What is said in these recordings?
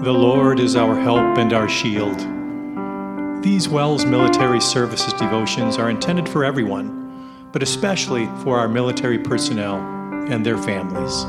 The Lord is our help and our shield. These WELS Military Services devotions are intended for everyone, but especially for our military personnel and their families.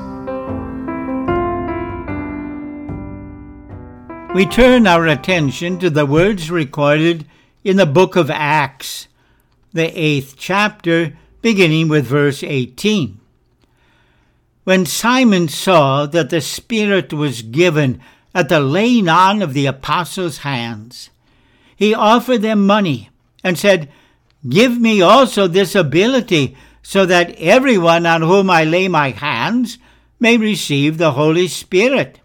We turn our attention to the words recorded in the book of Acts, the 8th chapter, beginning with verse 18. When Simon saw that the Spirit was given at the laying on of the apostles' hands, he offered them money and said, "Give me also this ability, so that everyone on whom I lay my hands may receive the Holy Spirit."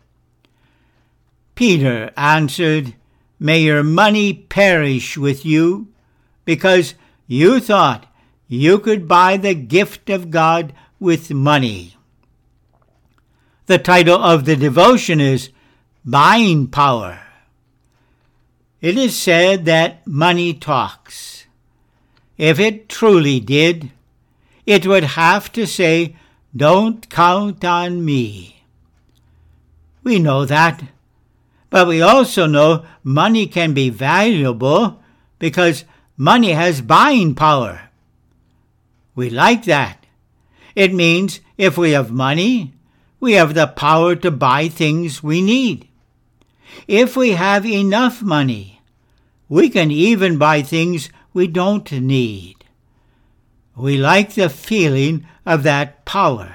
Peter answered, "May your money perish with you, because you thought you could buy the gift of God with money." The title of the devotion is Buying Power. It is said that money talks. If it truly did, it would have to say, "Don't count on me." We know that, but we also know money can be valuable because money has buying power. We like that. It means if we have money, we have the power to buy things we need. If we have enough money, we can even buy things we don't need. We like the feeling of that power.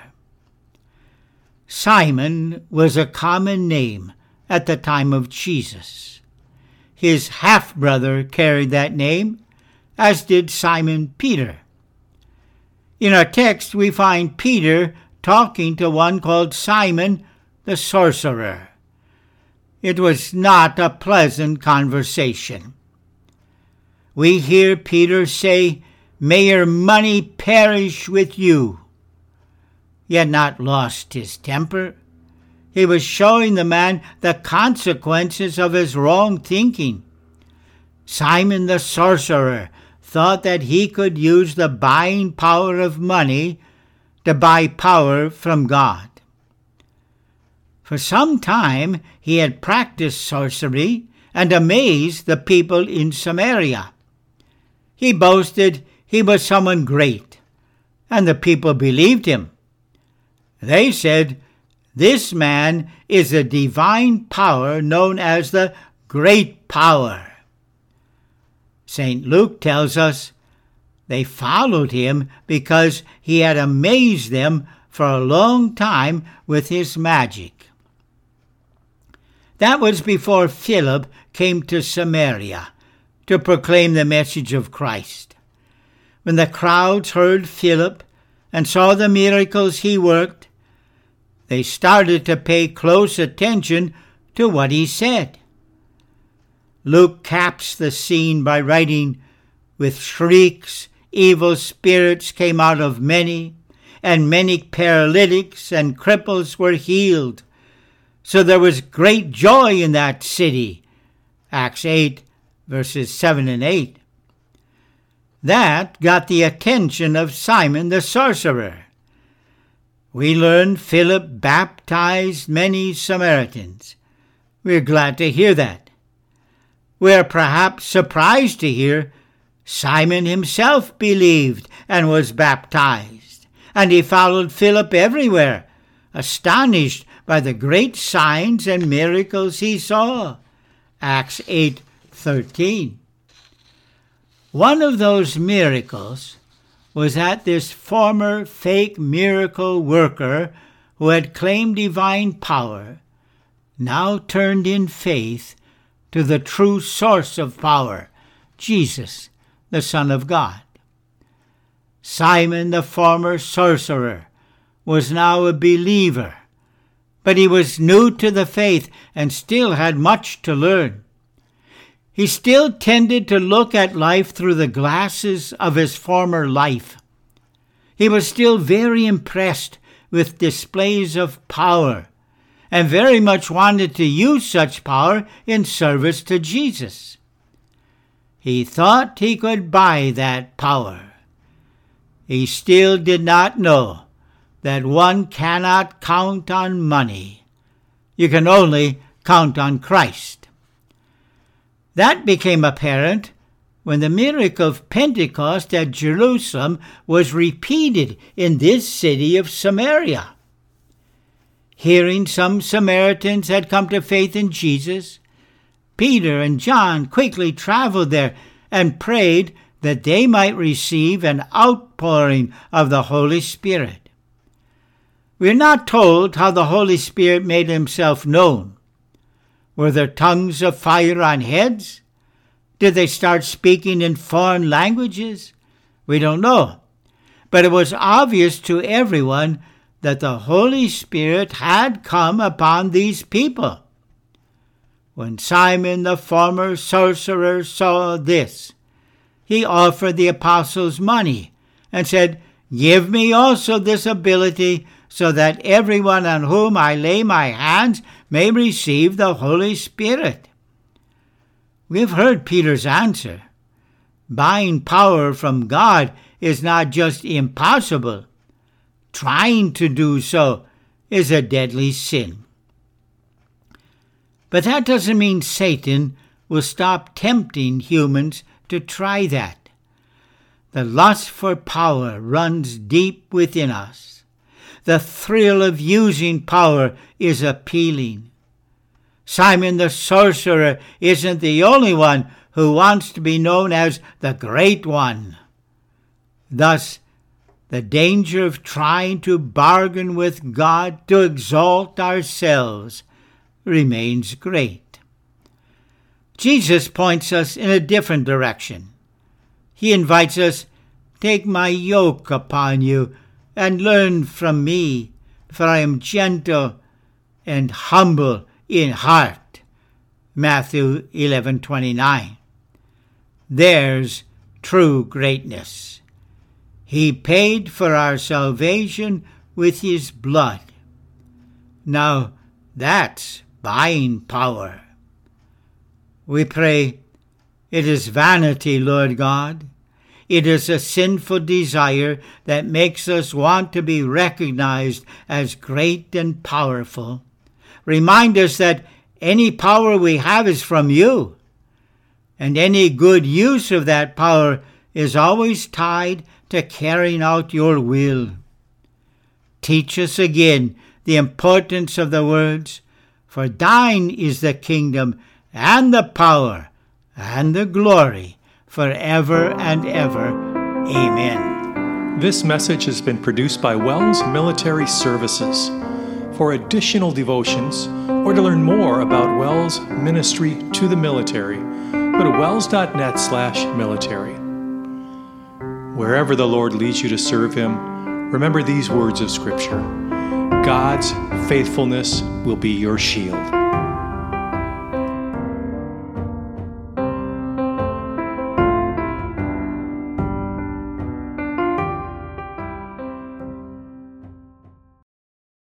Simon was a common name at the time of Jesus. His half-brother carried that name, as did Simon Peter. In our text, we find Peter talking to one called Simon the sorcerer. It was not a pleasant conversation. We hear Peter say, "May your money perish with you." He had not lost his temper. He was showing the man the consequences of his wrong thinking. Simon the sorcerer thought that he could use the buying power of money to buy power from God. For some time he had practiced sorcery and amazed the people in Samaria. He boasted he was someone great, and the people believed him. They said, "This man is a divine power known as the Great Power." St. Luke tells us they followed him because he had amazed them for a long time with his magic. That was before Philip came to Samaria to proclaim the message of Christ. When the crowds heard Philip and saw the miracles he worked, they started to pay close attention to what he said. Luke caps the scene by writing, "With shrieks, evil spirits came out of many, and many paralytics and cripples were healed. So there was great joy in that city." Acts 8, verses 7 and 8. That got the attention of Simon the sorcerer. We learn Philip baptized many Samaritans. We're glad to hear that. We're perhaps surprised to hear Simon himself believed and was baptized, and he followed Philip everywhere, astonished by the great signs and miracles he saw. Acts 8:13. One of those miracles was that this former fake miracle worker who had claimed divine power now turned in faith to the true source of power, Jesus, the Son of God. Simon, the former sorcerer, was now a believer, but he was new to the faith and still had much to learn. He still tended to look at life through the glasses of his former life. He was still very impressed with displays of power and very much wanted to use such power in service to Jesus. He thought he could buy that power. He still did not know that one cannot count on money. You can only count on Christ. That became apparent when the miracle of Pentecost at Jerusalem was repeated in this city of Samaria. Hearing some Samaritans had come to faith in Jesus, Peter and John quickly traveled there and prayed that they might receive an outpouring of the Holy Spirit. We are not told how the Holy Spirit made himself known. Were there tongues of fire on heads? Did they start speaking in foreign languages? We don't know. But it was obvious to everyone that the Holy Spirit had come upon these people. When Simon the former sorcerer saw this, he offered the apostles money and said, "Give me also this ability so that everyone on whom I lay my hands may receive the Holy Spirit." We've heard Peter's answer. Buying power from God is not just impossible. Trying to do so is a deadly sin. But that doesn't mean Satan will stop tempting humans to try that. The lust for power runs deep within us. The thrill of using power is appealing. Simon the sorcerer isn't the only one who wants to be known as the Great One. Thus, the danger of trying to bargain with God to exalt ourselves remains great. Jesus points us in a different direction. He invites us, "Take my yoke upon you and learn from me, for I am gentle and humble in heart." Matthew 11:29. There's true greatness. He paid for our salvation with his blood. Now that's buying power. We pray, "It is vanity, Lord God. It is a sinful desire that makes us want to be recognized as great and powerful. Remind us that any power we have is from you, and any good use of that power is always tied to carrying out your will." Teach us again the importance of the words, "For thine is the kingdom and the power and the glory forever and ever. Amen." This message has been produced by Wells Military Services. For additional devotions or to learn more about Wells' ministry to the military, go to wells.net/military. Wherever the Lord leads you to serve him, remember these words of Scripture. God's faithfulness will be your shield.